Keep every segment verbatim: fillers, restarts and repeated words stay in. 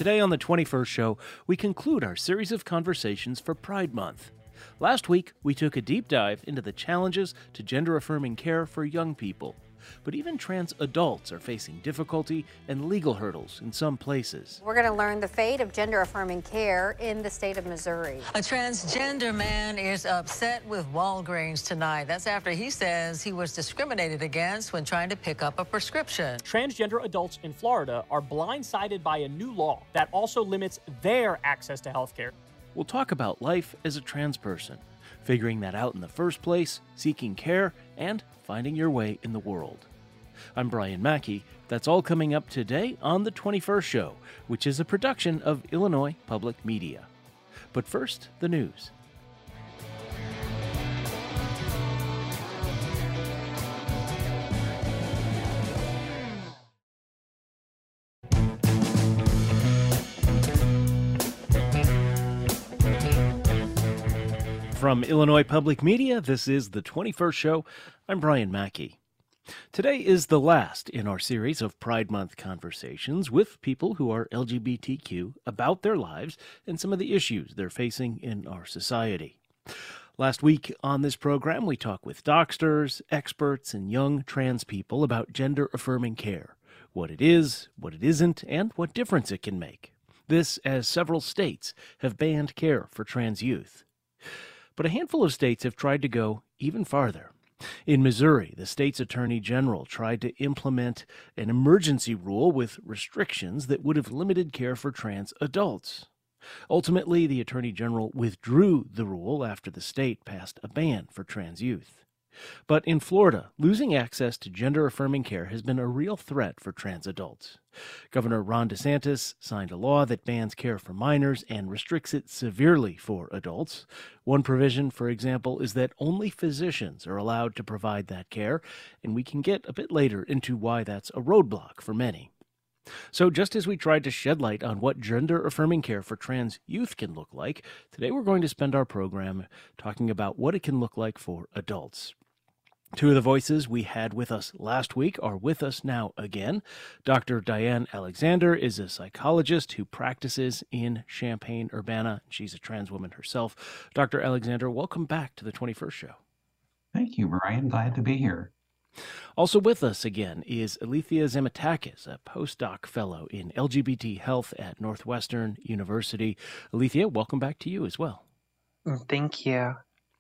Today on the twenty-first show, we conclude our series of conversations for Pride Month. Last week, we took a deep dive into the challenges to gender-affirming care for young people. But even trans adults are facing difficulty and legal hurdles in some places. We're going to learn the fate of gender-affirming care in the state of Missouri. A transgender man is upset with Walgreens tonight. That's after he says he was discriminated against when trying to pick up a prescription. Transgender adults in Florida are blindsided by a new law that also limits their access to health care. We'll talk about life as a trans person, figuring that out in the first place, seeking care, and finding your way in the world. I'm Brian Mackey. That's all coming up today on the twenty-first show, which is a production of Illinois Public Media. But first, the news. From Illinois Public Media, this is the twenty-first show. I'm Brian Mackey. Today is the last in our series of Pride Month conversations with people who are L G B T Q about their lives and some of the issues they're facing in our society. Last week on this program, we talked with doctors, experts, and young trans people about gender-affirming care, what it is, what it isn't, and what difference it can make. This as several states have banned care for trans youth. But a handful of states have tried to go even farther. In Missouri, the state's attorney general tried to implement an emergency rule with restrictions that would have limited care for trans adults. Ultimately, the attorney general withdrew the rule after the state passed a ban for trans youth. But in Florida, losing access to gender-affirming care has been a real threat for trans adults. Governor Ron DeSantis signed a law that bans care for minors and restricts it severely for adults. One provision, for example, is that only physicians are allowed to provide that care, and we can get a bit later into why that's a roadblock for many. So just as we tried to shed light on what gender-affirming care for trans youth can look like, today we're going to spend our program talking about what it can look like for adults. Two of the voices we had with us last week are with us now again. Doctor Diane Alexander is a psychologist who practices in Champaign-Urbana. She's a trans woman herself. Doctor Alexander, welcome back to the twenty-first show. Thank you, Brian. Glad to be here. Also with us again is Alethea Zamatakis, a postdoc fellow in L G B T health at Northwestern University. Alethea, welcome back to you as well. Thank you.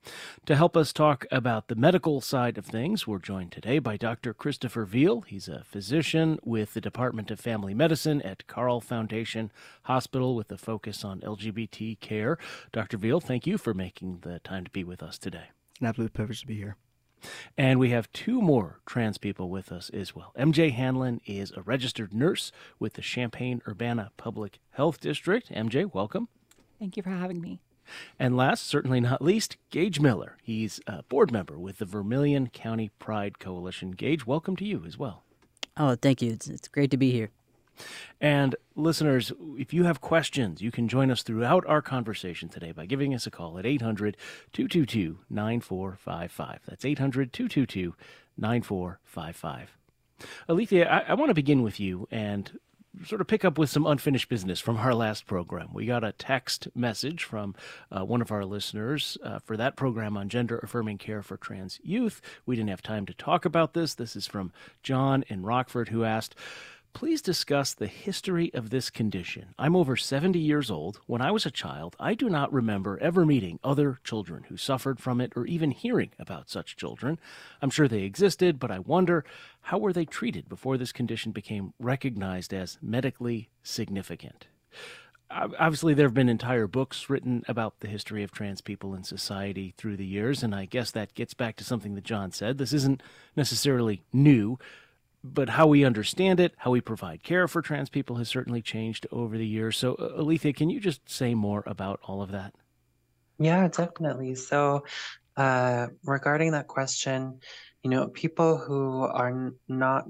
To help us talk about the medical side of things, we're joined today by Doctor Christopher Veal. He's a physician with the Department of Family Medicine at Carle Foundation Hospital with a focus on L G B T care. Doctor Veal, thank you for making the time to be with us today. An absolute privilege to be here. And we have two more trans people with us as well. M J Hanlon is a registered nurse with the Champaign-Urbana Public Health District. M J, welcome. Thank you for having me. And last, certainly not least, Gage Miller. He's a board member with the Vermilion County Pride Coalition. Gage, welcome to you as well. Oh, thank you. It's, it's great to be here. And listeners, if you have questions, you can join us throughout our conversation today by giving us a call at eight hundred, two two two, nine four five five. That's eight hundred, two two two, nine four five five. Alethea, I, I want to begin with you and sort of pick up with some unfinished business from our last program. We got a text message from uh, one of our listeners uh, for that program on gender-affirming care for trans youth. We didn't have time to talk about this. This is from John in Rockford, who asked, please discuss the history of this condition. I'm over seventy years old. When I was a child, I do not remember ever meeting other children who suffered from it or even hearing about such children. I'm sure they existed, but I wonder, how were they treated before this condition became recognized as medically significant? Obviously, there have been entire books written about the history of trans people in society through the years, and I guess that gets back to something that John said. This isn't necessarily new, but how we understand it, how we provide care for trans people has certainly changed over the years. So, uh, Alethea, can you just say more about all of that? Yeah, definitely. So uh, regarding that question, you know, people who are n- not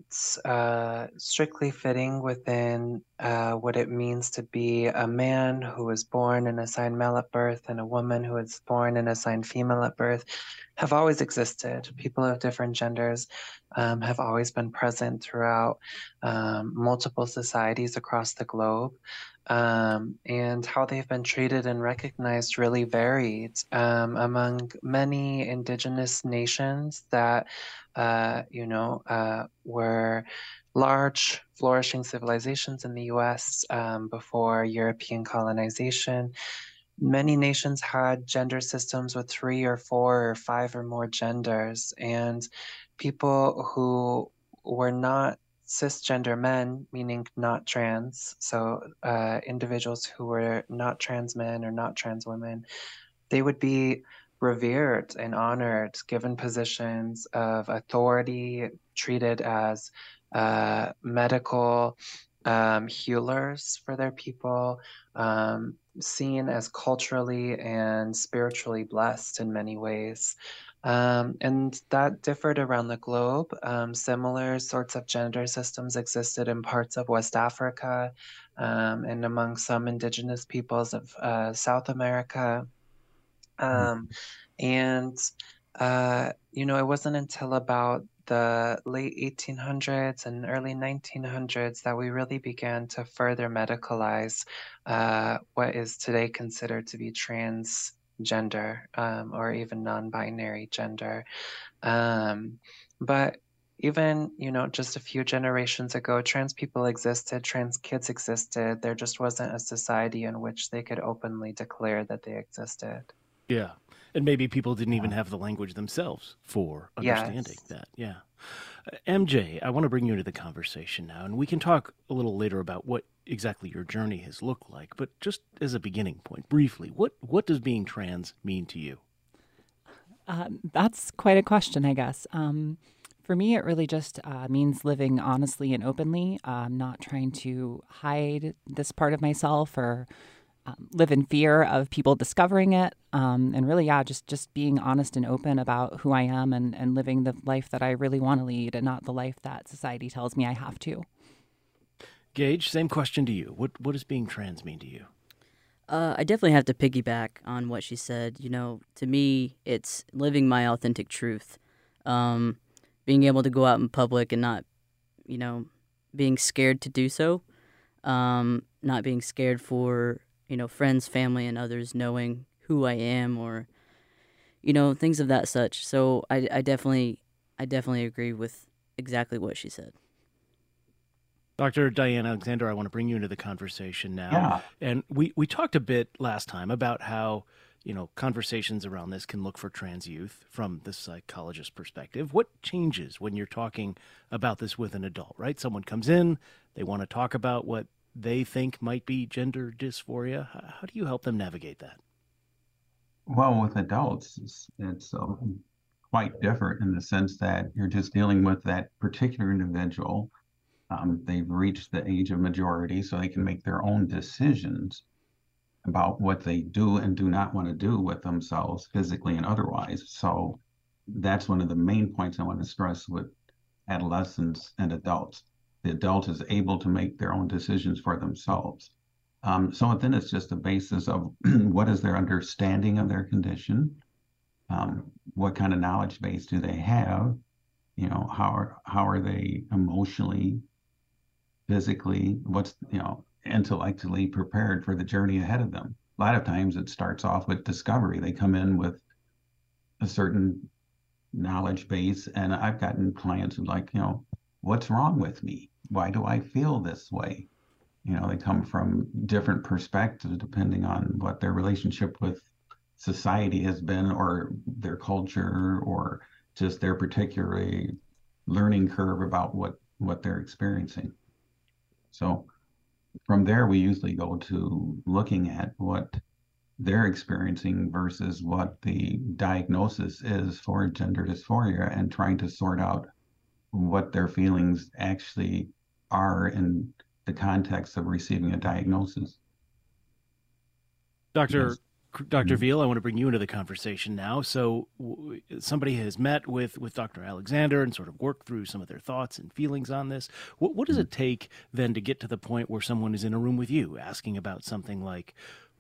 uh, strictly fitting within uh, what it means to be a man who was born and assigned male at birth and a woman who was born and assigned female at birth have always existed. People of different genders um, have always been present throughout um, multiple societies across the globe, um, and how they've been treated and recognized really varied um, among many indigenous nations that, uh, you know, uh, were large, flourishing civilizations in the U S um, before European colonization. Many nations had gender systems with three or four or five or more genders, and people who were not cisgender men, meaning not trans, so uh, individuals who were not trans men or not trans women, they would be revered and honored, given positions of authority, treated as uh, medical um, healers for their people, um, seen as culturally and spiritually blessed in many ways. Um, and that differed around the globe. Um, similar sorts of gender systems existed in parts of West Africa um, and among some indigenous peoples of uh, South America. Um, and, uh, you know, it wasn't until about the late eighteen hundreds and early nineteen hundreds that we really began to further medicalize uh, what is today considered to be transgender um, or even non-binary gender. Um, but even, you know, just a few generations ago, trans people existed, trans kids existed. There just wasn't a society in which they could openly declare that they existed. Yeah. And maybe people didn't even have the language themselves for understanding Yes. that. Yeah. Uh, M J, I want to bring you into the conversation now, and we can talk a little later about what exactly your journey has looked like. But just as a beginning point, briefly, what, what does being trans mean to you? Uh, that's quite a question, I guess. Um, for me, it really just uh, means living honestly and openly, um, not trying to hide this part of myself or um, live in fear of people discovering it. Um, and really, yeah, just, just being honest and open about who I am and, and living the life that I really want to lead and not the life that society tells me I have to. Gage, same question to you. What, what does being trans mean to you? Uh, I definitely have to piggyback on what she said. You know, to me, it's living my authentic truth. Um, being able to go out in public and not, you know, being scared to do so. Um, not being scared for, you know, friends, family, and others knowing who I am or, you know, things of that such. So I, I definitely, I definitely agree with exactly what she said. Doctor Diane Alexander, I want to bring you into the conversation now. Yeah. And we, we talked a bit last time about how, you know, conversations around this can look for trans youth from the psychologist perspective. What changes when you're talking about this with an adult, right? Someone comes in, they want to talk about what they think might be gender dysphoria. How do you help them navigate that? Well, with adults, it's, it's um, quite different in the sense that you're just dealing with that particular individual. Um, they've reached the age of majority, so they can make their own decisions about what they do and do not want to do with themselves, physically and otherwise. So that's one of the main points I want to stress with adolescents and adults. The adult is able to make their own decisions for themselves. Um, so then it's just a basis of what is their understanding of their condition, um, what kind of knowledge base do they have, you know, how are, how are they emotionally, physically, what's, you know, intellectually prepared for the journey ahead of them. A lot of times it starts off with discovery. They come in with a certain knowledge base, and I've gotten clients who like, you know, what's wrong with me? Why do I feel this way? You know, they come from different perspectives depending on what their relationship with society has been, or their culture, or just their particular learning curve about what, what they're experiencing. So from there, we usually go to looking at what they're experiencing versus what the diagnosis is for gender dysphoria and trying to sort out what their feelings actually are in the context of receiving a diagnosis. Doctor Yes. Doctor Mhm. Veal, I want to bring you into the conversation now. So w- somebody has met with, with Doctor Alexander and sort of worked through some of their thoughts and feelings on this. What, what does it take then to get to the point where someone is in a room with you asking about something like,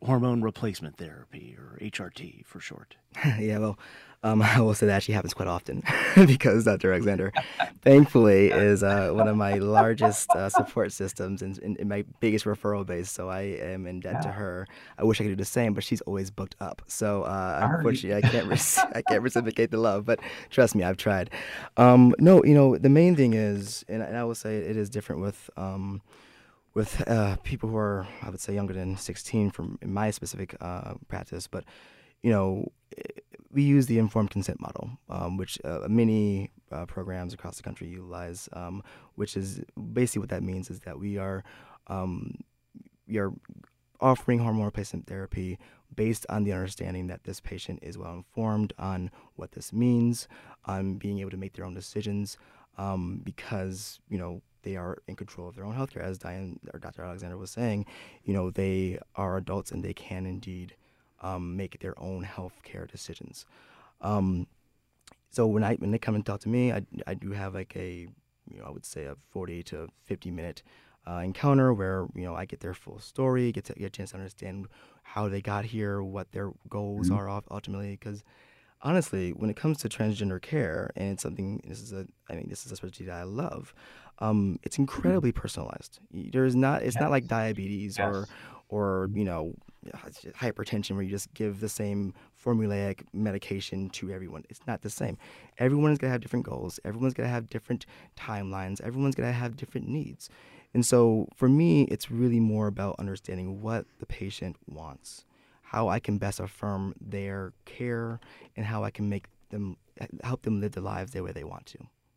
hormone replacement therapy, or H R T for short? Yeah, well, um, I will say that actually happens quite often because Doctor Alexander, thankfully, is uh, one of my largest uh, support systems and, and, and my biggest referral base. So I am in debt to her. I wish I could do the same, but she's always booked up. So uh, unfortunately, I can't rec- I can't reciprocate the love. But trust me, I've tried. Um, no, you know, the main thing is, and, and I will say it is different with. Um, with uh, people who are, I would say, younger than sixteen from in my specific uh, practice. But, you know, we use the informed consent model, um, which uh, many uh, programs across the country utilize, um, which is basically what that means is that we are, um, we are offering hormone replacement therapy based on the understanding that this patient is well informed on what this means, on being able to make their own decisions, um, because, you know, they are in control of their own healthcare. As Diane or Doctor Alexander was saying, you know, they are adults and they can indeed um, make their own healthcare decisions. Um, so when I when they come and talk to me, I, I do have like a, you know, I would say a forty to fifty minute uh, encounter where, you know, I get their full story, get to get a chance to understand how they got here, what their goals Mhm. are ultimately, because honestly, when it comes to transgender care, and it's something, this is a, I mean, this is a specialty that I love. Um, it's incredibly personalized. Y- There's not, it's not like Yes. diabetes or, Yes. or you know, h- hypertension where you just give the same formulaic medication to everyone. It's not the same. Everyone is gonna have different goals. Everyone's gonna have different timelines. Everyone's gonna have different needs. And so for me, it's really more about understanding what the patient wants, how I can best affirm their care, and how I can make them help them live the lives the way they want to.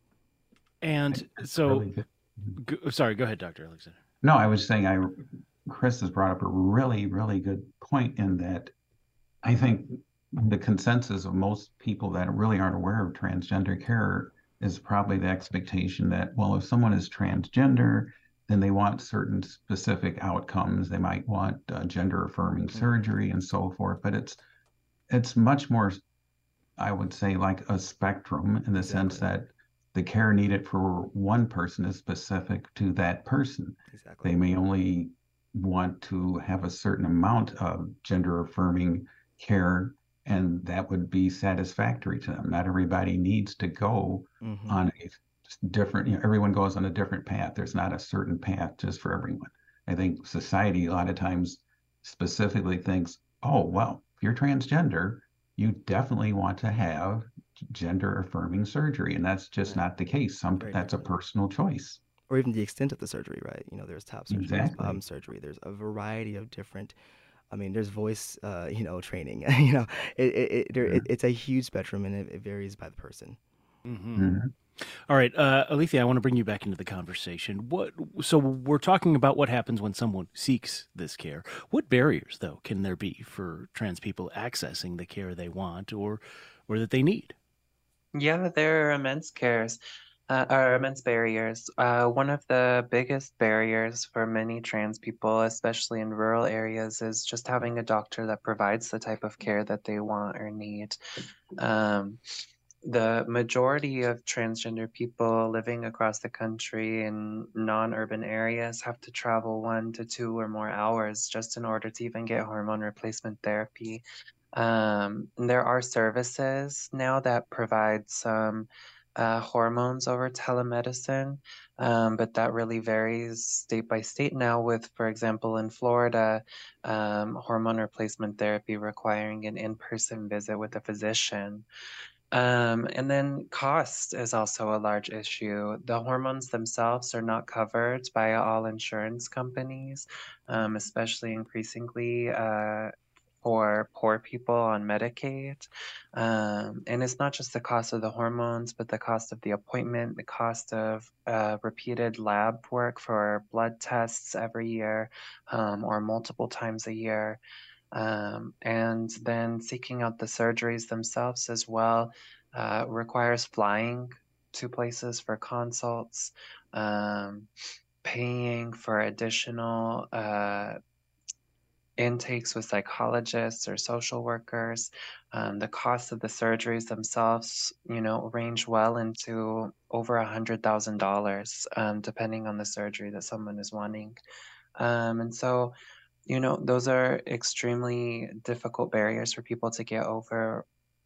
And That's so, really good. go, sorry, go ahead, Doctor Alexander. No, I was saying I Chris has brought up a really, really good point in that I think the consensus of most people that really aren't aware of transgender care is probably the expectation that, well, if someone is transgender, then they want certain specific outcomes. They might want uh, gender affirming surgery and so forth. But it's it's much more, I would say, like a spectrum in the sense Exactly. that the care needed for one person is specific to that person. Exactly. They may only want to have a certain amount of gender affirming care, and that would be satisfactory to them. Not everybody needs to go Mm-hmm. on a different, you know, everyone goes on a different path. There's not a certain path just for everyone. I think society a lot of times specifically thinks, oh, well, if you're transgender, you definitely want to have gender affirming surgery. And that's just Right. not the case. Some Very that's a different. personal choice. Or even the extent of the surgery, right? You know, there's top surgery, there's bottom Exactly. surgery, there's a variety of different. I mean, there's voice, uh, you know, training. you know, it, it, it, there, it, it's a huge spectrum, and it, it varies by the person. Mm-hmm. Mhm. All right, uh, Alethea, I want to bring you back into the conversation. What? So we're talking about what happens when someone seeks this care. What barriers, though, can there be for trans people accessing the care they want or, or that they need? Yeah, there are immense cares, uh, are immense barriers. Uh, one of the biggest barriers for many trans people, especially in rural areas, is just having a doctor that provides the type of care that they want or need. Um, the majority of transgender people living across the country in non-urban areas have to travel one to two or more hours just in order to even get hormone replacement therapy. Um, and there are services now that provide some uh, hormones over telemedicine, um, but that really varies state by state now. With, for example, in Florida, um, hormone replacement therapy requiring an in-person visit with a physician. Um, and then cost is also a large issue. The hormones themselves are not covered by all insurance companies, um, especially increasingly uh, for poor people on Medicaid. Um, and it's not just the cost of the hormones, but the cost of the appointment, the cost of uh, repeated lab work for blood tests every year, um, or multiple times a year. Um, and then seeking out the surgeries themselves as well uh, requires flying to places for consults, um, paying for additional uh, intakes with psychologists or social workers. Um, the cost of the surgeries themselves, you know, range well into over a hundred thousand dollars, um, depending on the surgery that someone is wanting. Um, and so you know, those are extremely difficult barriers for people to get over.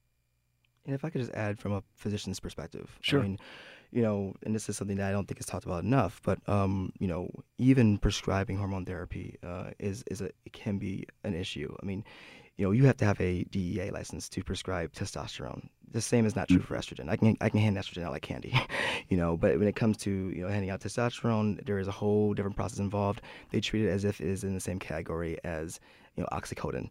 And if I could just add from a physician's perspective, Sure. I mean, you know, and this is something that I don't think is talked about enough, but um, you know, even prescribing hormone therapy uh, is is a it can be an issue. I mean, you know, you have to have a D E A license to prescribe testosterone. The same is not true for estrogen. I can I can hand estrogen out like candy, you know, but when it comes to, you know, handing out testosterone, there is a whole different process involved. They treat it as if it is in the same category as, you know, oxycodone.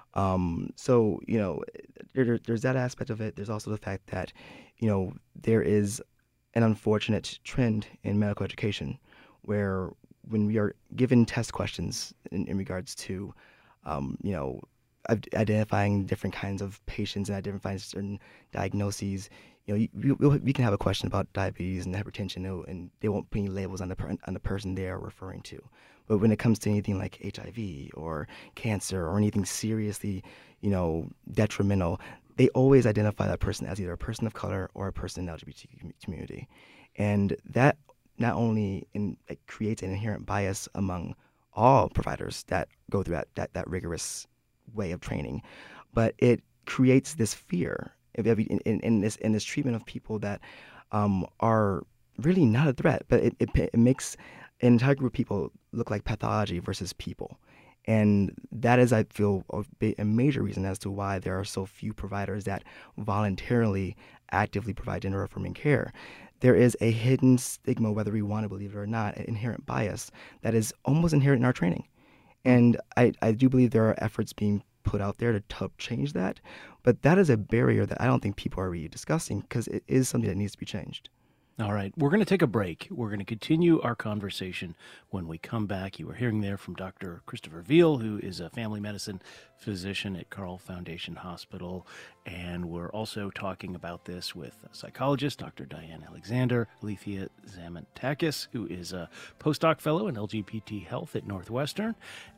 Um, so, you know, there, there's that aspect of it. There's also the fact that, you know, there is an unfortunate trend in medical education where when we are given test questions in, in regards to, um, you know, id- identifying different kinds of patients and identifying certain diagnoses, you know, you, we, we'll- we can have a question about diabetes and hypertension, you know, and they won't put any labels on the per, on the person they are referring to. But when it comes to anything like H I V or cancer or anything seriously, you know, detrimental, they always identify that person as either a person of color or a person in the L G B T Q community. And that not only in, it creates an inherent bias among all providers that go through that, that, that rigorous way of training, but it creates this fear in, in, in, this, in this treatment of people that um, are really not a threat, but it, it, it makes an entire group of people look like pathology versus people. And that is, I feel, a, ba- a major reason as to why there are so few providers that voluntarily, actively provide gender-affirming care. There is a hidden stigma, whether we want to believe it or not, an inherent bias that is almost inherent in our training. And I, I do believe there are efforts being put out there to help change that. But that is a barrier that I don't think people are really discussing because it is something that needs to be changed. All right, we're going to take a break. We're going to continue our conversation when we come back. You were hearing there from Doctor Christopher Veal, who is a family medicine physician at Carle Foundation Hospital. And we're also talking about this with psychologist Doctor Diane Alexander, Alethea Zamatakis, who is a postdoc fellow in L G B T health at Northwestern,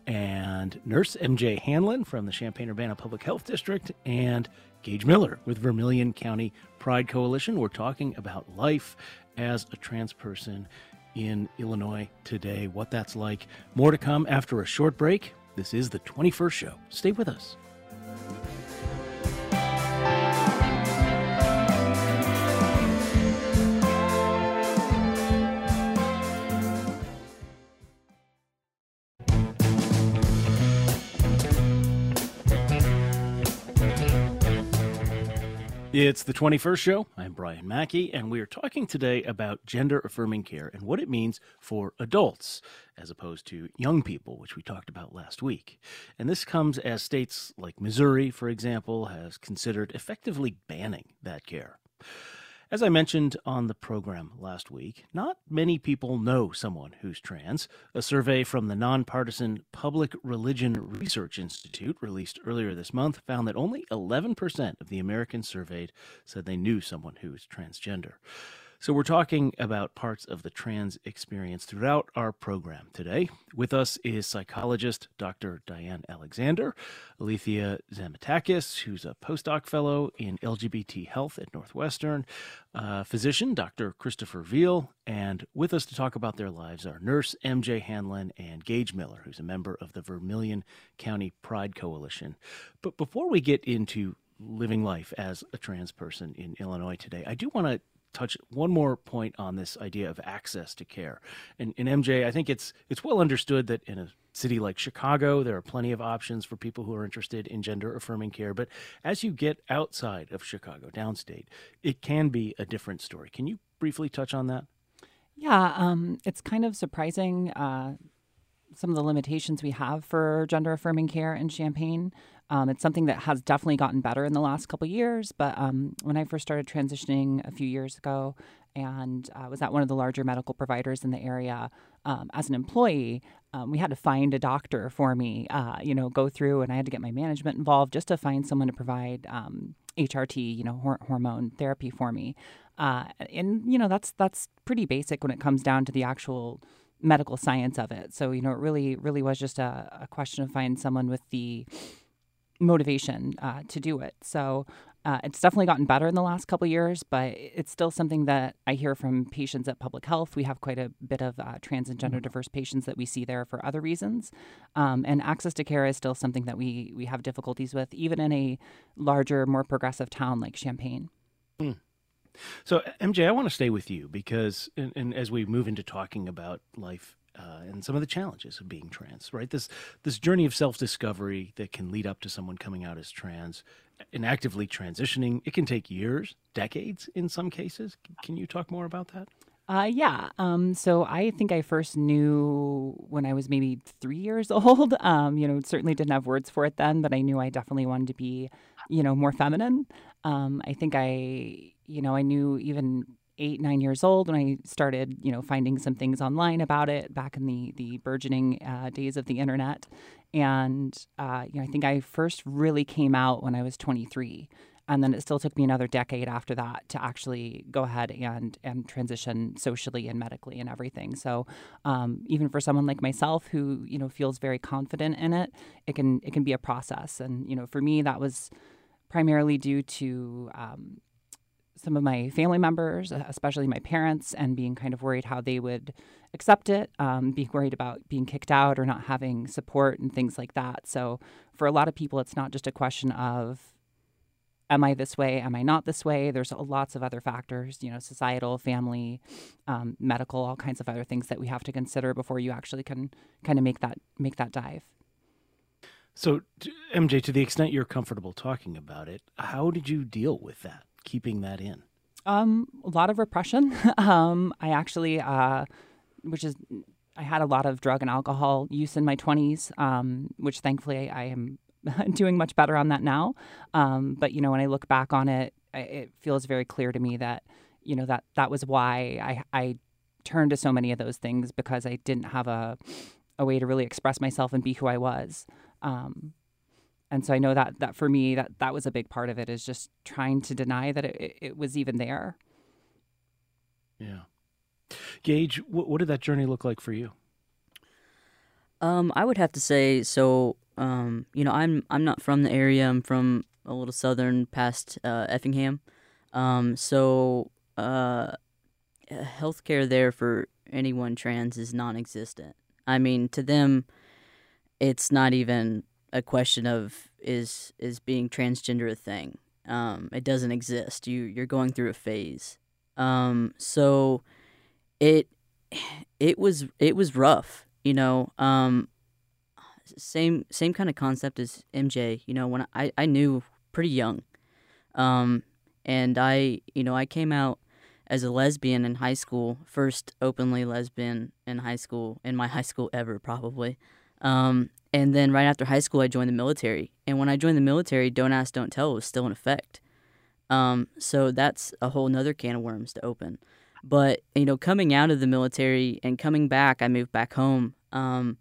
and nurse M J Hanlon from the Champaign-Urbana Public Health District, and Gage Miller with Vermilion County Pride Coalition. We're talking about life as a trans person in Illinois today, what that's like. More to come after a short break. This is the twenty-first show. Stay with us. It's the twenty-first show. I'm Brian Mackey, and we are talking today about gender-affirming care and what it means for adults as opposed to young people, which we talked about last week. And this comes as states like Missouri, for example, has considered effectively banning that care. As I mentioned on the program last week, not many people know someone who's trans. A survey from the nonpartisan Public Religion Research Institute released earlier this month found that only eleven percent of the Americans surveyed said they knew someone who is transgender. So we're talking about parts of the trans experience throughout our program today. With us is psychologist Doctor Diane Alexander, Alethea Zamatakis, who's a postdoc fellow in L G B T health at Northwestern, uh, physician Doctor Christopher Veal, and with us to talk about their lives are nurse M J Hanlon and Gage Miller, who's a member of the Vermilion County Pride Coalition. But before we get into living life as a trans person in Illinois today, I do want to touch one more point on this idea of access to care. And in M J, I think it's it's well understood that in a city like Chicago, there are plenty of options for people who are interested in gender-affirming care. But as you get outside of Chicago, downstate, it can be a different story. Can you briefly touch on that? Yeah, um, it's kind of surprising uh, some of the limitations we have for gender-affirming care in Champaign. Um, it's something that has definitely gotten better in the last couple of years. But um, when I first started transitioning a few years ago and uh, was at one of the larger medical providers in the area um, as an employee, um, we had to find a doctor for me, uh, you know, go through, and I had to get my management involved just to find someone to provide um, H R T, you know, hor- hormone therapy for me. Uh, and, you know, that's that's pretty basic when it comes down to the actual medical science of it. So, you know, it really, really was just a, a question of finding someone with the motivation uh, to do it. So Uh, it's definitely gotten better in the last couple of years, but it's still something that I hear from patients at Public Health. We have quite a bit of uh, trans and gender diverse patients that we see there for other reasons. Um, and access to care is still something that we, we have difficulties with, even in a larger, more progressive town like Champaign. Mm. So, M J, I want to stay with you because, and, and as we move into talking about life Uh, and some of the challenges of being trans, right? This this journey of self-discovery that can lead up to someone coming out as trans and actively transitioning, it can take years, decades in some cases. Can you talk more about that? Uh, yeah. Um, so I think I first knew when I was maybe three years old. Um, you know, certainly didn't have words for it then, but I knew I definitely wanted to be, you know, more feminine. Um, I think I, you know, I knew even eight, nine years old when I started, you know, finding some things online about it back in the the burgeoning uh, days of the internet. And, uh, you know, I think I first really came out when I was twenty-three. And then it still took me another decade after that to actually go ahead and, and transition socially and medically and everything. So um, even for someone like myself who, you know, feels very confident in it, it can it can be a process. And, you know, for me, that was primarily due to um, some of my family members, especially my parents, and being kind of worried how they would accept it, um, being worried about being kicked out or not having support and things like that. So for a lot of people, it's not just a question of, am I this way? Am I not this way? There's lots of other factors, you know, societal, family, um, medical, all kinds of other things that we have to consider before you actually can kind of make that make that dive. So, M J, to the extent you're comfortable talking about it, how did you deal with that, keeping that in? Um, a lot of repression. um, I actually, uh, which is, I had a lot of drug and alcohol use in my twenties, um, which thankfully I, I am doing much better on that now. Um, but, you know, when I look back on it, it feels very clear to me that, you know, that that was why I, I turned to so many of those things, because I didn't have a, a way to really express myself and be who I was. Um, and so I know that, that for me, that, that was a big part of it, is just trying to deny that it, it was even there. Yeah. Gage, what, what did that journey look like for you? Um, I would have to say, so, um, you know, I'm I'm not from the area. I'm from a little southern past uh, Effingham. Um, so uh, healthcare there for anyone trans is non-existent. I mean, to them, it's not even a question of is is being transgender a thing. Um, it doesn't exist. You you're going through a phase. Um, so it it was it was rough. You know, um, same same kind of concept as M J. You know, when I, I knew pretty young, um, and I you know I came out as a lesbian in high school, first openly lesbian in high school, in my high school ever probably, um, and then right after high school I joined the military. And when I joined the military, Don't Ask, Don't Tell was still in effect. Um, so that's a whole nother can of worms to open. But, you know, coming out of the military and coming back, I moved back home. Um,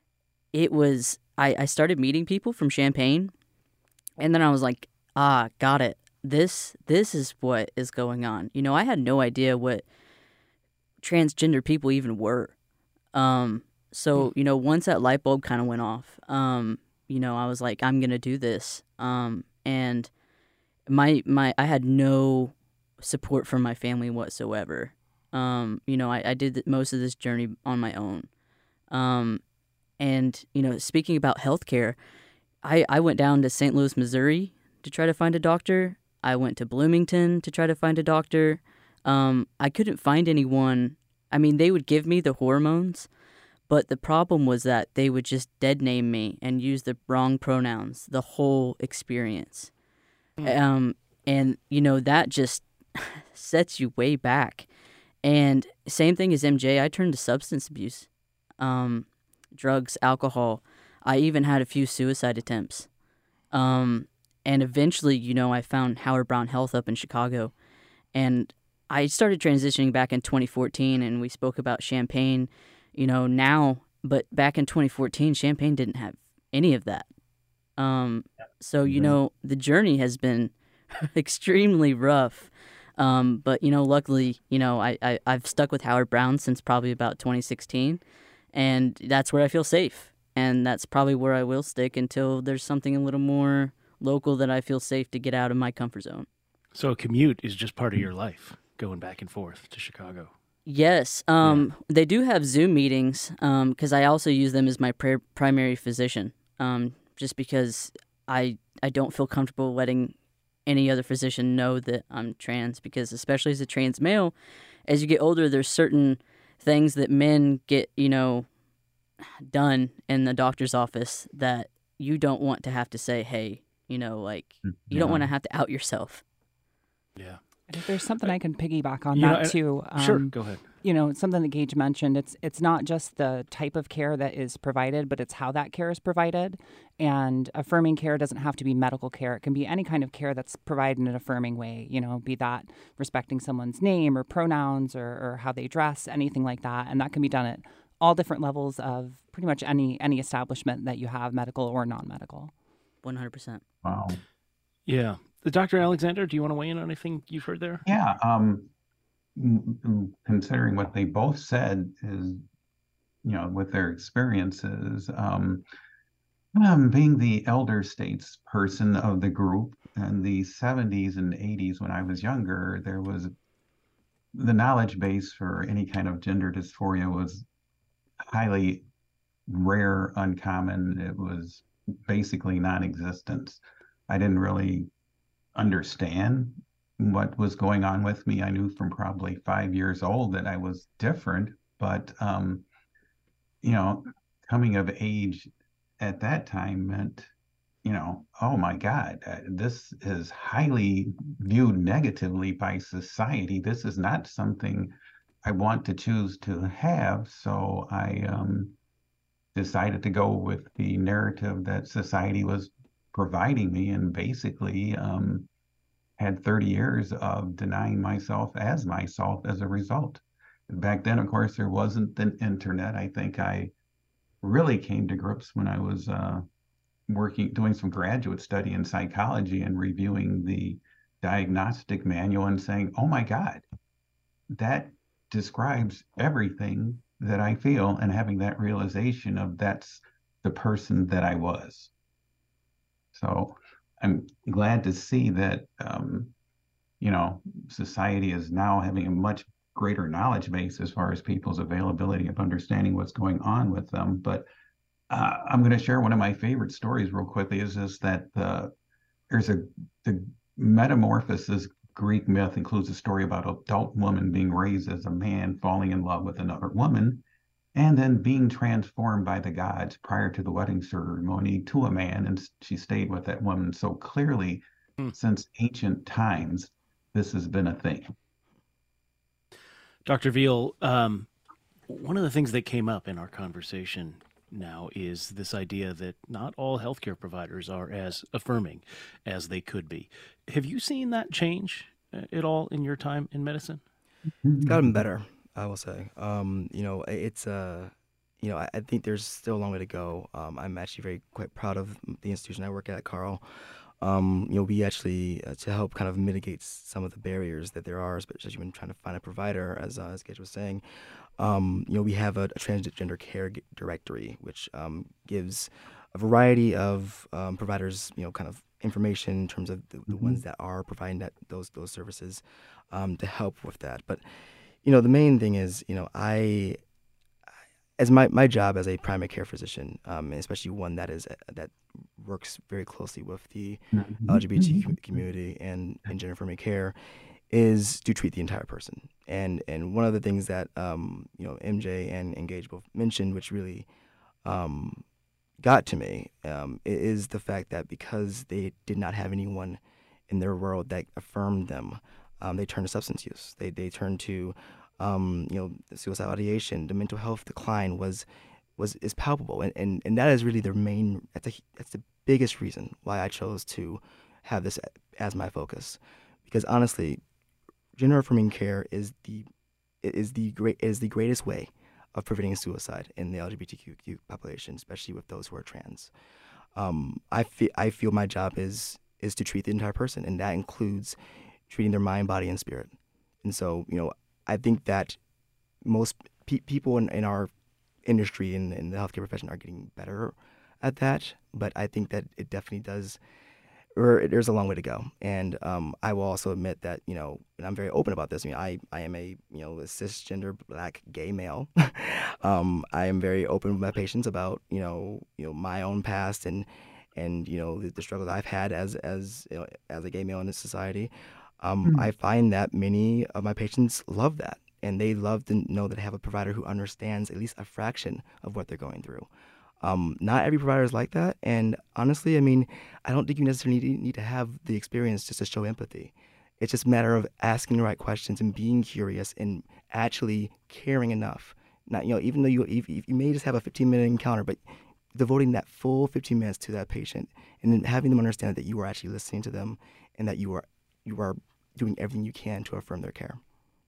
it was, I, I started meeting people from Champaign, and then I was like, ah, got it. This, this is what is going on. You know, I had no idea what transgender people even were. Um, so, you know, once that light bulb kind of went off, um, you know, I was like, I'm going to do this. Um, and my, my, I had no support from my family whatsoever. Um, you know, I, I did most of this journey on my own. Um, and, you know, speaking about healthcare, I, I went down to Saint Louis, Missouri to try to find a doctor. I went to Bloomington to try to find a doctor. Um, I couldn't find anyone. I mean, they would give me the hormones, but the problem was that they would just dead name me and use the wrong pronouns the whole experience. Mm. Um, and, you know, that just sets you way back. And same thing as M J, I turned to substance abuse, um, drugs, alcohol. I even had a few suicide attempts. Um, and eventually, you know, I found Howard Brown Health up in Chicago. And I started transitioning back in twenty fourteen, and we spoke about Champaign, you know, now. But back in twenty fourteen, Champaign didn't have any of that. Um, so, you know, the journey has been extremely rough. Um, but, you know, luckily, you know, I, I, I've stuck with Howard Brown since probably about twenty sixteen, and that's where I feel safe. And that's probably where I will stick until there's something a little more local that I feel safe to get out of my comfort zone. So a commute is just part of your life, going back and forth to Chicago. Yes, um, yeah. They do have Zoom meetings because um, I also use them as my pr- primary physician, um, just because I I don't feel comfortable letting any other physician know that I'm trans, because especially as a trans male, as you get older, there's certain things that men get, you know, done in the doctor's office that you don't want to have to say, hey, you know, like, you Yeah. don't want to have to out yourself. Yeah. And if there's something I can piggyback on You know, that and- too. Sure, um, go ahead. You know, something that Gage mentioned, it's it's not just the type of care that is provided, but it's how that care is provided. And affirming care doesn't have to be medical care. It can be any kind of care that's provided in an affirming way, you know, be that respecting someone's name or pronouns or, or how they dress, anything like that. And that can be done at all different levels of pretty much any any establishment that you have, medical or non-medical. one hundred percent. Wow. Yeah. Doctor Alexander, do you want to weigh in on anything you've heard there? Yeah. Um, m- m- considering what they both said is, you know, with their experiences, um, um, being the elder statesperson of the group in the seventies and eighties when I was younger, there was the knowledge base for any kind of gender dysphoria was highly rare, uncommon. It was basically non-existent. I didn't really understand what was going on with me. I knew from probably five years old that I was different, but um, you know, coming of age at that time meant, you know, oh my God, uh, this is highly viewed negatively by society. This is not something I want to choose to have. So I um, decided to go with the narrative that society was providing me, and basically um, had thirty years of denying myself as myself as a result. Back then, of course, there wasn't the internet. I think I really came to grips when I was uh, working, doing some graduate study in psychology and reviewing the diagnostic manual and saying, oh my God, that describes everything that I feel, and having that realization of that's the person that I was. So I'm glad to see that, um, you know, society is now having a much greater knowledge base as far as people's availability of understanding what's going on with them. But uh, I'm going to share one of my favorite stories real quickly. Is just that uh, there's a the Metamorphosis Greek myth includes a story about an adult woman being raised as a man, falling in love with another woman, and then being transformed by the gods prior to the wedding ceremony to a man. And she stayed with that woman. So clearly, Hmm. since ancient times, this has been a thing. Doctor Veal, um, one of the things that came up in our conversation now is this idea that not all healthcare providers are as affirming as they could be. Have you seen that change uh, at all in your time in medicine? It's gotten better, I will say. Um, you know, it's uh, you know, I, I think there's still a long way to go. Um, I'm actually very quite proud of the institution I work at, Carl. Um, you know, we actually uh, to help kind of mitigate some of the barriers that there are, especially when trying to find a provider, as uh, as Gage was saying. Um, you know, we have a, a transgender care g- directory, which um, gives a variety of um, providers, you know, kind of information in terms of the, the ones that are providing that those those services um, to help with that. But you know, the main thing is, you know, I, as my, my job as a primary care physician, um, and especially one that is that works very closely with the L G B T Q community and, and gender affirming care, is to treat the entire person. And and one of the things that um, you know, M J and, and Gage both mentioned, which really um, got to me, um, is the fact that because they did not have anyone in their world that affirmed them, um, they turned to substance use. They they turned to um, you know, the suicidal ideation. The mental health decline was was is palpable, and, and, and that is really the main. That's a, that's the biggest reason why I chose to have this as my focus, because honestly, gender affirming care is the is the great is the greatest way of preventing suicide in the L G B T Q population, especially with those who are trans. Um, I feel I feel my job is is to treat the entire person, and that includes treating their mind, body, and spirit. And so, you know, I think that most pe- people in, in our industry and in, in the healthcare profession are getting better at that. But I think that it definitely does we're, there's a long way to go. And um, I will also admit that, you know, and I'm very open about this. I mean, I, I am a, you know, a cisgender black gay male. um, I am very open with my patients about, you know, you know, my own past and, and you know, the, the struggles I've had as, as, you know, as a gay male in this society. Um, mm-hmm. I find that many of my patients love that. And they love to know that they have a provider who understands at least a fraction of what they're going through. Um, not every provider is like that. And honestly, I mean, I don't think you necessarily need, need to have the experience just to show empathy. It's just a matter of asking the right questions and being curious and actually caring enough. Not, you know, even though you, you may just have a fifteen minute encounter, but devoting that full fifteen minutes to that patient and then having them understand that you are actually listening to them and that you are you are doing everything you can to affirm their care.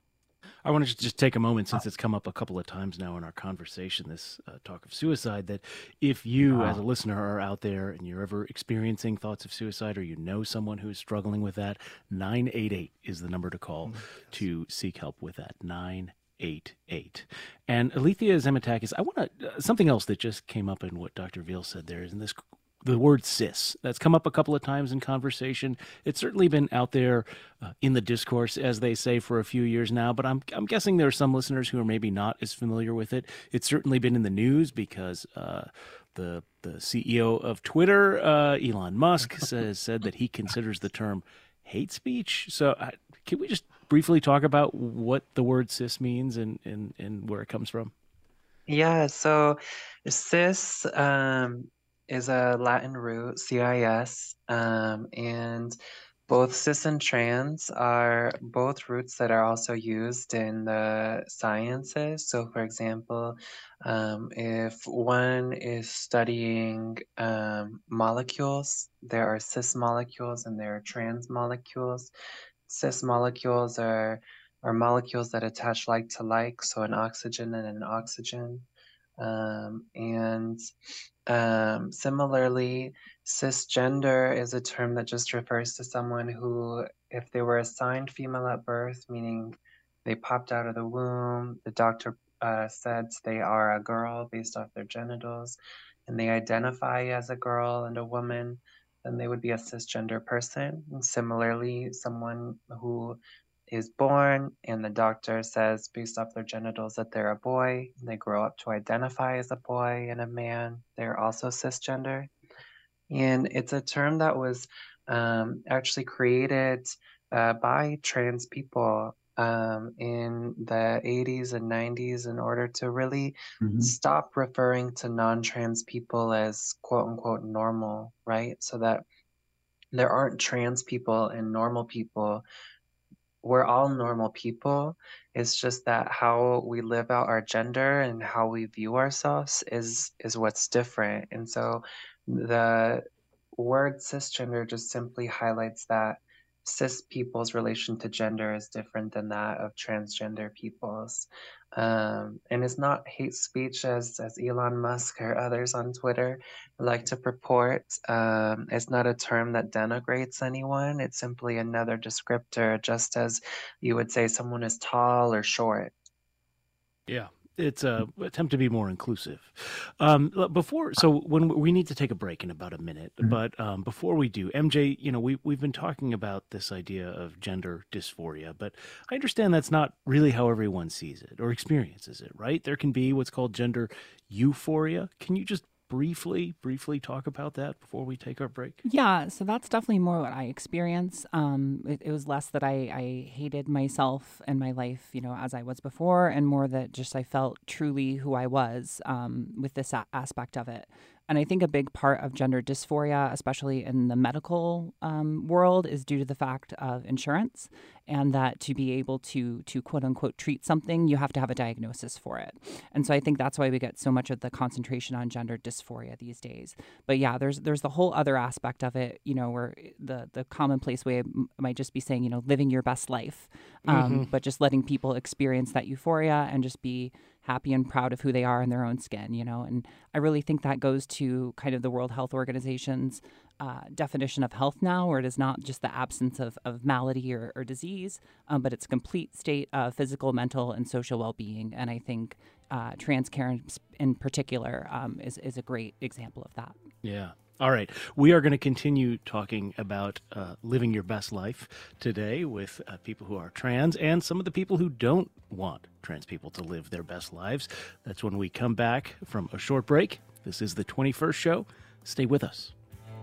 I want to just take a moment, since it's come up a couple of times now in our conversation, this uh, talk of suicide, that if you wow. as a listener are out there and you're ever experiencing thoughts of suicide or you know someone who's struggling with that, nine eight eight is the number to call mm, yes. to seek help with that, nine eight eight. And Alethea Zemitakis, I want to, uh, something else that just came up in what Doctor Veal said there is in this the word cis. That's come up a couple of times in conversation. It's certainly been out there uh, in the discourse, as they say, for a few years now, but I'm I'm guessing there are some listeners who are maybe not as familiar with it. It's certainly been in the news because uh, the the C E O of Twitter, uh, Elon Musk, has said that he considers the term hate speech. So uh, can we just briefly talk about what the word cis means and, and, and where it comes from? Yeah, so cis um, is a Latin root, C I S, um, and both cis and trans are both roots that are also used in the sciences. So, for example, um, if one is studying um, molecules, there are cis molecules and there are trans molecules. Cis molecules are, are molecules that attach like to like, so an oxygen and an oxygen. Um, and um, similarly, cisgender is a term that just refers to someone who, if they were assigned female at birth, meaning they popped out of the womb, the doctor uh, said they are a girl based off their genitals, and they identify as a girl and a woman, then they would be a cisgender person. And similarly, someone who is born and the doctor says based off their genitals that they're a boy, and they grow up to identify as a boy and a man, they're also cisgender. And it's a term that was um, actually created uh, by trans people um, in the eighties and nineties in order to really mm-hmm. stop referring to non-trans people as quote unquote normal, right? So that there aren't trans people and normal people. We're all normal people. It's just that how we live out our gender and how we view ourselves is is what's different. And so the word cisgender just simply highlights that cis people's relation to gender is different than that of transgender people's. Um, and it's not hate speech as, as Elon Musk or others on Twitter like to purport. Um, it's not a term that denigrates anyone. It's simply another descriptor, just as you would say someone is tall or short. Yeah. It's a attempt to be more inclusive. Um, before, so when we need to take a break in about a minute, mm-hmm. but um, before we do, M J, you know, we we've been talking about this idea of gender dysphoria, but I understand that's not really how everyone sees it or experiences it, right? There can be what's called gender euphoria. Can you just briefly, briefly talk about that before we take our break? Yeah, so that's definitely more what I experience. Um, it, it was less that I, I hated myself and my life, you know, as I was before, and more that just I felt truly who I was um, with this a- aspect of it. And I think a big part of gender dysphoria, especially in the medical um, world, is due to the fact of insurance, and that to be able to to quote unquote treat something, you have to have a diagnosis for it. And so I think that's why we get so much of the concentration on gender dysphoria these days. But yeah, there's there's the whole other aspect of it, you know, where the the commonplace way might just be saying, you know, living your best life, um, mm-hmm. but just letting people experience that euphoria and just be happy and proud of who they are in their own skin, you know. And I really think that goes to kind of the World Health Organization's uh, definition of health now, where it is not just the absence of, of malady or, or disease, um, but it's a complete state of physical, mental, and social well-being. And I think uh, trans care in, in particular um, is, is a great example of that. Yeah. All right. We are going to continue talking about uh, living your best life today with uh, people who are trans and some of the people who don't want trans people to live their best lives. That's when we come back from a short break. This is the twenty-first show. Stay with us.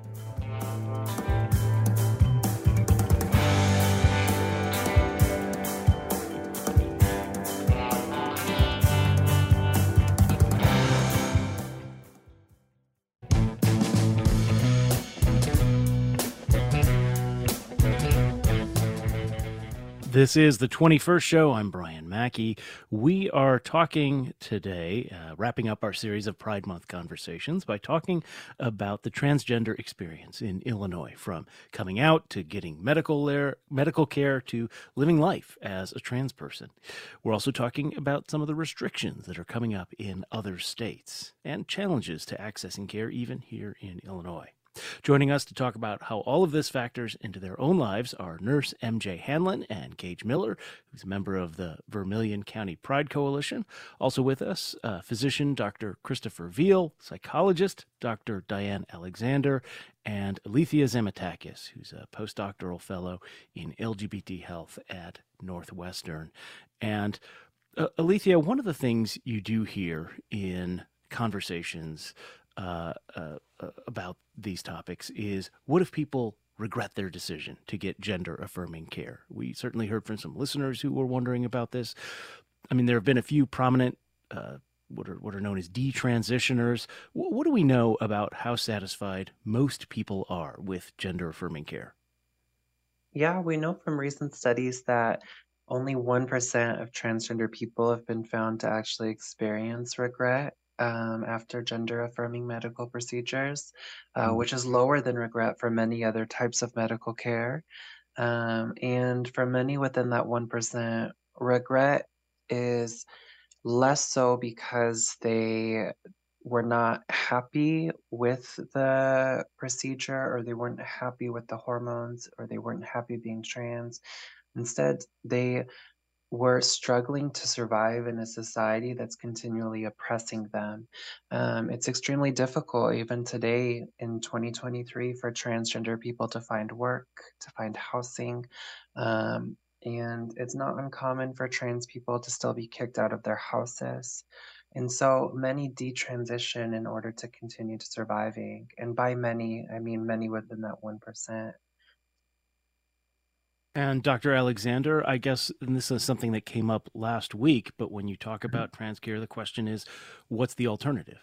This is the twenty-first show. I'm Brian Mackey. We are talking today, uh, wrapping up our series of Pride Month conversations by talking about the transgender experience in Illinois, from coming out to getting medical, there, medical care to living life as a trans person. We're also talking about some of the restrictions that are coming up in other states and challenges to accessing care even here in Illinois. Joining us to talk about how all of this factors into their own lives are nurse M J Hanlon and Gage Miller, who's a member of the Vermilion County Pride Coalition. Also with us, uh, physician Doctor Christopher Veal, psychologist Doctor Diane Alexander, and Alethea Zamatakis, who's a postdoctoral fellow in L G B T health at Northwestern. And uh, Alethea, one of the things you do here in conversations Uh, uh, uh, about these topics is, what if people regret their decision to get gender-affirming care? We certainly heard from some listeners who were wondering about this. I mean, there have been a few prominent, uh, what are what are known as detransitioners. W- what do we know about how satisfied most people are with gender-affirming care? Yeah, we know from recent studies that only one percent of transgender people have been found to actually experience regret um, after gender affirming medical procedures, uh, which is lower than regret for many other types of medical care. Um, and for many within that one percent, regret is less so because they were not happy with the procedure, or they weren't happy with the hormones, or they weren't happy being trans. Instead, they were struggling to survive in a society that's continually oppressing them. Um, it's extremely difficult, even today in twenty twenty-three, for transgender people to find work, to find housing. Um, and it's not uncommon for trans people to still be kicked out of their houses. And so many detransition in order to continue to surviving. And by many, I mean many within that one percent. And Doctor Alexander, I guess, and this is something that came up last week, but when you talk about trans care, the question is, what's the alternative?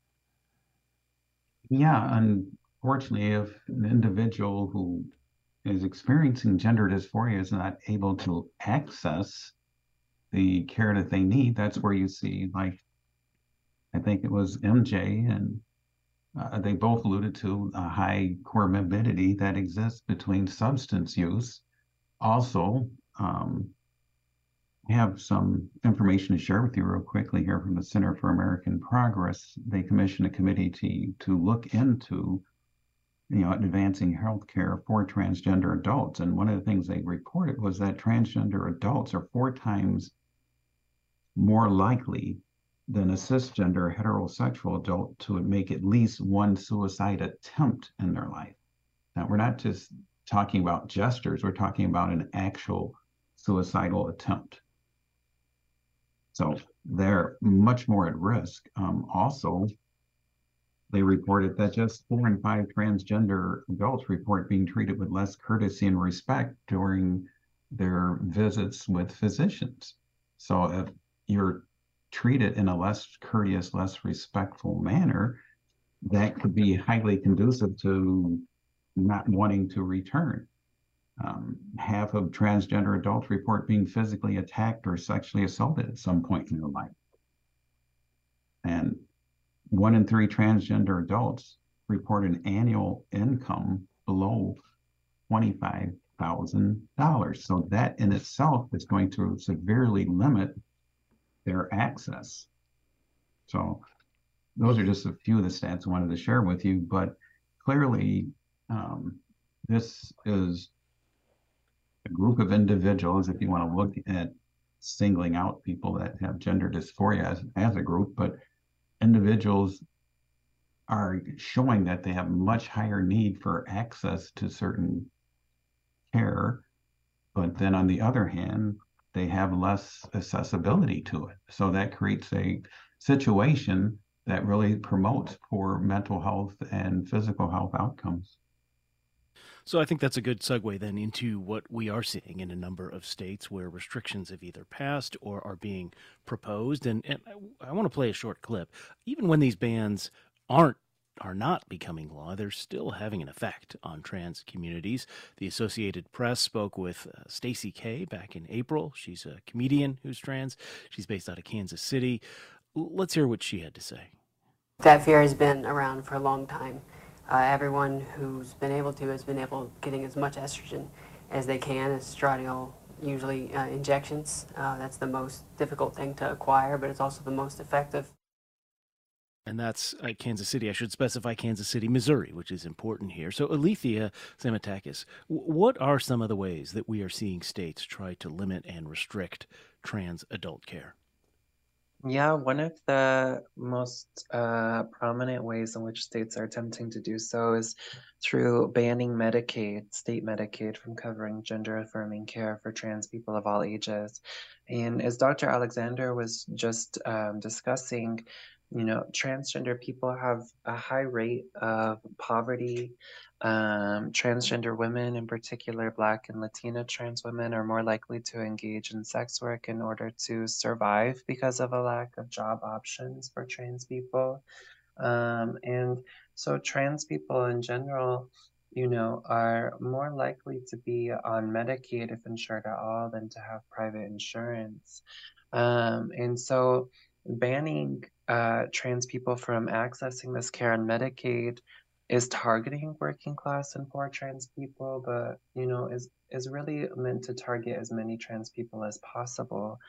Yeah, unfortunately, if an individual who is experiencing gender dysphoria is not able to access the care that they need, that's where you see, like, I think it was M J, and uh, they both alluded to a high comorbidity that exists between substance use. Also, um, I have some information to share with you real quickly here from the Center for American Progress. They commissioned a committee to, to look into, you know, advancing healthcare for transgender adults. And one of the things they reported was that transgender adults are four times more likely than a cisgender heterosexual adult to make at least one suicide attempt in their life. Now, we're not just talking about gestures, we're talking about an actual suicidal attempt. So they're much more at risk. Um, also, they reported that just four in five transgender adults report being treated with less courtesy and respect during their visits with physicians. So if you're treated in a less courteous, less respectful manner, that could be highly conducive to not wanting to return. Um, half of transgender adults report being physically attacked or sexually assaulted at some point in their life. And one in three transgender adults report an annual income below twenty-five thousand dollars. So that in itself is going to severely limit their access. So those are just a few of the stats I wanted to share with you, but clearly um, this is a group of individuals, if you want to look at singling out people that have gender dysphoria as, as a group, but individuals are showing that they have much higher need for access to certain care. But then on the other hand, they have less accessibility to it. So that creates a situation that really promotes poor mental health and physical health outcomes. So I think that's a good segue then into what we are seeing in a number of states where restrictions have either passed or are being proposed. And, and I, I want to play a short clip. Even when these bans aren't are not becoming law, they're still having an effect on trans communities. The Associated Press spoke with uh, Stacey K back in April. She's a comedian who's trans. She's based out of Kansas City. L- let's hear what she had to say. That fear has been around for a long time. Uh, everyone who's been able to has been able getting as much estrogen as they can, estradiol, usually uh, injections. Uh, that's the most difficult thing to acquire, but it's also the most effective. And that's uh, Kansas City. I should specify Kansas City, Missouri, which is important here. So, Alethea Zamatakis, w- what are some of the ways that we are seeing states try to limit and restrict trans adult care? Yeah, one of the most uh, prominent ways in which states are attempting to do so is through banning Medicaid, state Medicaid, from covering gender-affirming care for trans people of all ages. And as Doctor Alexander was just um, discussing, you know, transgender people have a high rate of poverty. Um, transgender women, in particular Black and Latina trans women, are more likely to engage in sex work in order to survive because of a lack of job options for trans people. Um, and so trans people in general, you know, are more likely to be on Medicaid if insured at all than to have private insurance. Um, and so banning uh, trans people from accessing this care on Medicaid is targeting working class and poor trans people, but you know, is is really meant to target as many trans people as possible.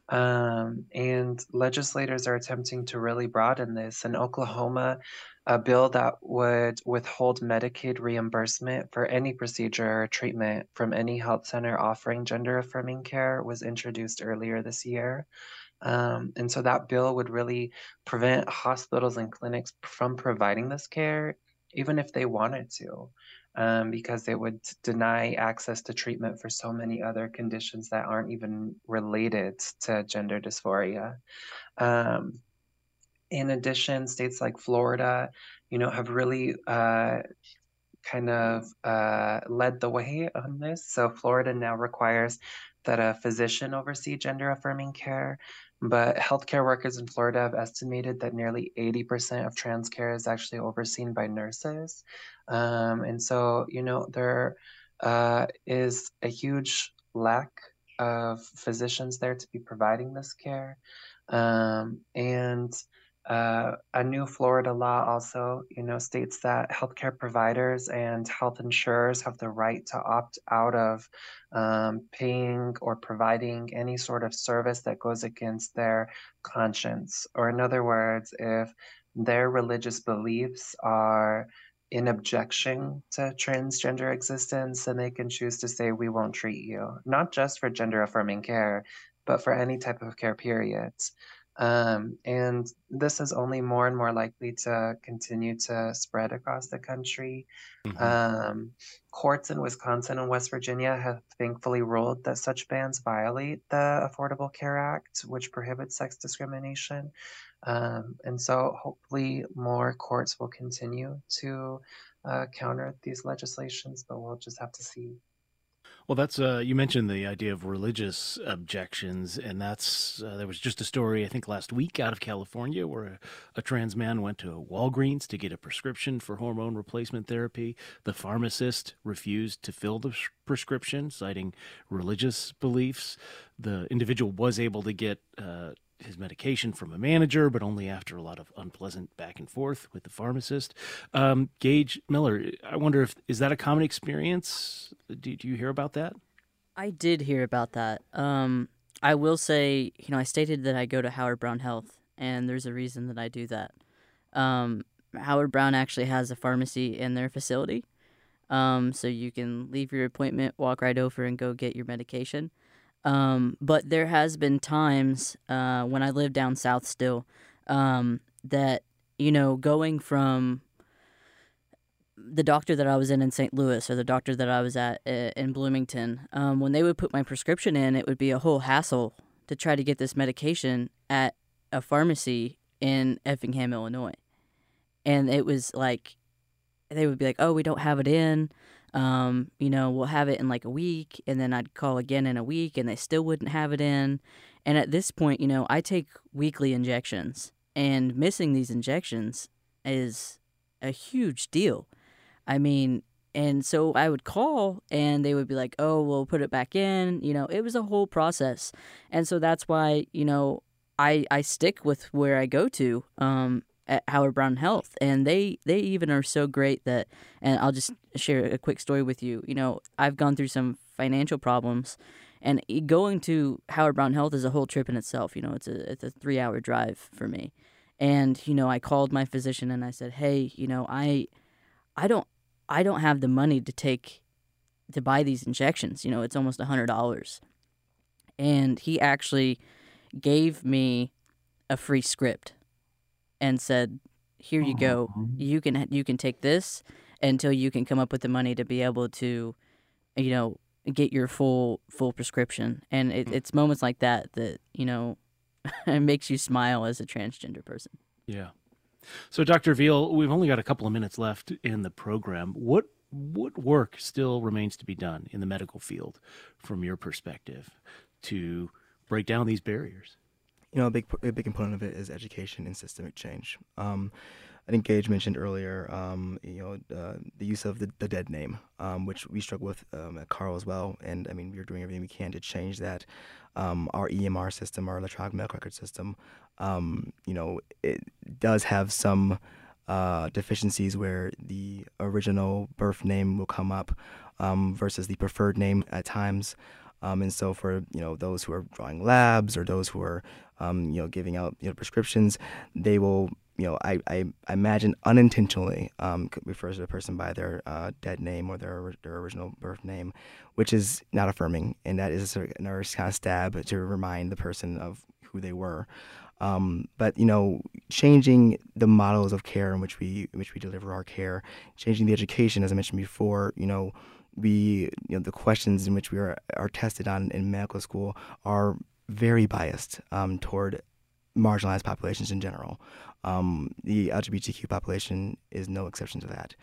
Um, and legislators are attempting to really broaden this. In Oklahoma, a bill that would withhold Medicaid reimbursement for any procedure or treatment from any health center offering gender affirming care was introduced earlier this year. Um, and so that bill would really prevent hospitals and clinics from providing this care, even if they wanted to, um, because it would deny access to treatment for so many other conditions that aren't even related to gender dysphoria. Um, in addition, states like Florida, you know, have really uh, kind of uh, led the way on this. So Florida now requires that a physician oversee gender affirming care, but healthcare workers in Florida have estimated that nearly eighty percent of trans care is actually overseen by nurses. Um, and so, you know, there uh, is a huge lack of physicians there to be providing this care. Um, and uh, a new Florida law also, you know, states that healthcare providers and health insurers have the right to opt out of um, paying or providing any sort of service that goes against their conscience. Or in other words, if their religious beliefs are in objection to transgender existence, then they can choose to say, we won't treat you, not just for gender affirming care, but for any type of care, period. Um, and this is only more and more likely to continue to spread across the country. Mm-hmm. Um, courts in Wisconsin and West Virginia have thankfully ruled that such bans violate the Affordable Care Act, which prohibits sex discrimination. Um, and so hopefully more courts will continue to uh, counter these legislations, but we'll just have to see. Well, that's uh, you mentioned the idea of religious objections, and that's uh, there was just a story I think last week out of California where a, a trans man went to Walgreens to get a prescription for hormone replacement therapy. The pharmacist refused to fill the prescription, citing religious beliefs. The individual was able to get uh, his medication from a manager, but only after a lot of unpleasant back and forth with the pharmacist. Um, Gage Miller, I wonder if, is that a common experience? Do, do you hear about that? I did hear about that. Um, I will say, you know, I stated that I go to Howard Brown Health, and there's a reason that I do that. Um, Howard Brown actually has a pharmacy in their facility, um, so you can leave your appointment, walk right over, and go get your medication. Um, but there has been times uh, when I live down south still um, that, you know, going from the doctor that I was in in Saint Louis or the doctor that I was at uh, in Bloomington, um, when they would put my prescription in, it would be a whole hassle to try to get this medication at a pharmacy in Effingham, Illinois. And it was like, they would be like, oh, we don't have it in. Um, you know, we'll have it in like a week. And then I'd call again in a week and they still wouldn't have it in. And at this point, you know, I take weekly injections, and missing these injections is a huge deal. I mean, and so I would call and they would be like, oh, we'll put it back in. You know, it was a whole process. And so that's why, you know, I, I stick with where I go to um, at Howard Brown Health. And they, they even are so great that, and I'll just share a quick story with you. You know, I've gone through some financial problems, and going to Howard Brown Health is a whole trip in itself. You know, it's a, it's a three hour drive for me. And, you know, I called my physician and I said, hey, you know, I, I don't, I don't have the money to take, to buy these injections. You know, it's almost a hundred dollars. And he actually gave me a free script and said, here you go. You can, you can take this until you can come up with the money to be able to, you know, get your full, full prescription. And it, it's moments like that that, you know, it makes you smile as a transgender person. Yeah. So, Doctor Veal, we've only got a couple of minutes left in the program. What what work still remains to be done in the medical field, from your perspective, to break down these barriers? You know, a big a big component of it is education and systemic change. Um, I think Gage mentioned earlier, um, you know, uh, the use of the, the dead name, um, which we struggle with um, at Carle as well. And I mean, we're doing everything we can to change that. Um, our E M R system, our electronic medical record system, um, you know, it does have some uh, deficiencies where the original birth name will come up um, versus the preferred name at times. Um, and so for, you know, those who are drawing labs or those who are, um, you know, giving out, you know, prescriptions, they will, you know, I, I, I imagine unintentionally um, refers to the person by their uh, dead name or their their original birth name, which is not affirming. And that is a nurse kind of stab to remind the person of who they were. Um, but, you know, changing the models of care in which we in which we deliver our care, changing the education, as I mentioned before, you know, we, you know, the questions in which we are, are tested on in medical school are very biased um, toward marginalized populations in general. Um, the L G B T Q population is no exception to that.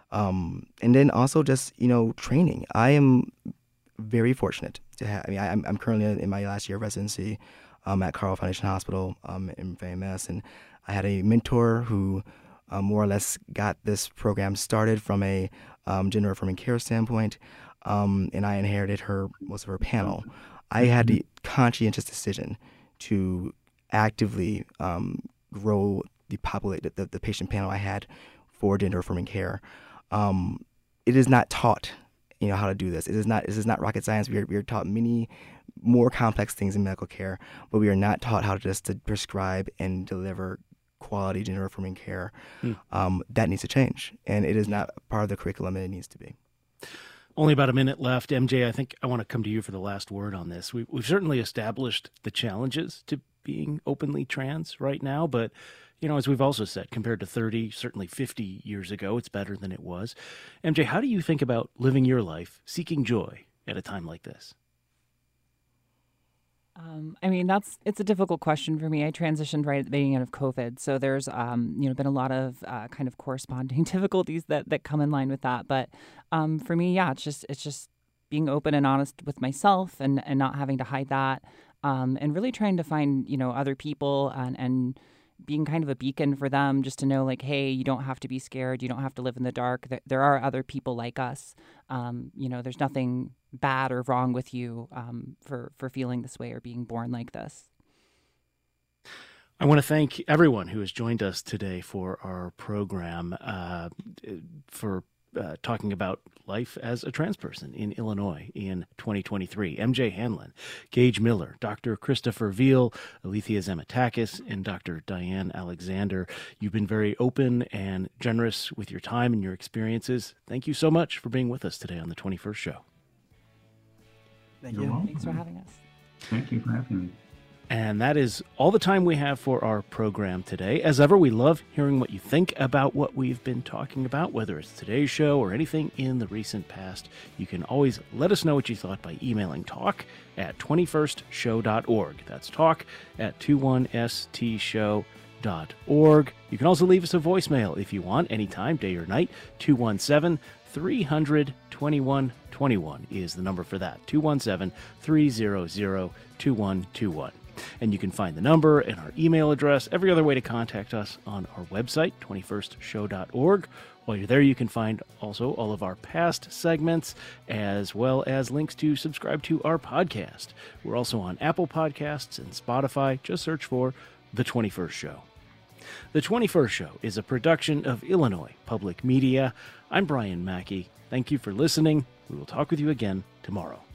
Um, and then also just, you know, training. I am very fortunate to have, I mean, I, I'm, I'm currently in my last year of residency um, at Carle Foundation Hospital um, in V M S, and I had a mentor who uh, more or less got this program started from a um, gender affirming care standpoint, um, and I inherited her, most of her panel. I had the conscientious decision to actively um, grow the populate the, the patient panel I had for gender affirming care. Um, it is not taught, you know, how to do this. It is not. This is not rocket science. We are we are taught many more complex things in medical care, but we are not taught how to just to prescribe and deliver quality gender affirming care. Hmm. Um, that needs to change, and it is not part of the curriculum, and it needs to be. Only about a minute left. M J, I think I want to come to you for the last word on this. We, we've certainly established the challenges to being openly trans right now, but, you know, as we've also said, compared to thirty, certainly fifty years ago, it's better than it was. M J, how do you think about living your life, seeking joy at a time like this? Um, I mean, that's it's a difficult question for me. I transitioned right at the beginning of COVID, so there's um, you know been a lot of uh, kind of corresponding difficulties that, that come in line with that. But um, for me, yeah, it's just it's just being open and honest with myself and, and not having to hide that, um, and really trying to find you know other people and and being kind of a beacon for them, just to know like, hey, you don't have to be scared. You don't have to live in the dark. There, there are other people like us. Um, you know, there's nothing bad or wrong with you um, for, for feeling this way or being born like this. I want to thank everyone who has joined us today for our program, uh, for uh, talking about life as a trans person in Illinois in twenty twenty-three. M J Hanlon, Gage Miller, Doctor Christopher Veal, Alethea Zamatakis, and Doctor Diane Alexander. You've been very open and generous with your time and your experiences. Thank you so much for being with us today on the twenty-first Show. Thank You're you. welcome. Thanks for having us. Thank you for having me. And that is all the time we have for our program today. As ever, we love hearing what you think about what we've been talking about, whether it's today's show or anything in the recent past. You can always let us know what you thought by emailing talk at twenty-first show dot org. That's talk at twenty-one s t show dot org. You can also leave us a voicemail if you want, anytime, day or night. two one seven, three hundred, twenty-one twenty-one is the number for that. two one seven, three hundred, twenty-one twenty-one. And you can find the number and our email address, every other way to contact us on our website, twenty-first show dot org. While you're there, you can find also all of our past segments, as well as links to subscribe to our podcast. We're also on Apple Podcasts and Spotify. Just search for The twenty-first Show. The twenty-first Show is a production of Illinois Public Media. I'm Brian Mackey. Thank you for listening. We will talk with you again tomorrow.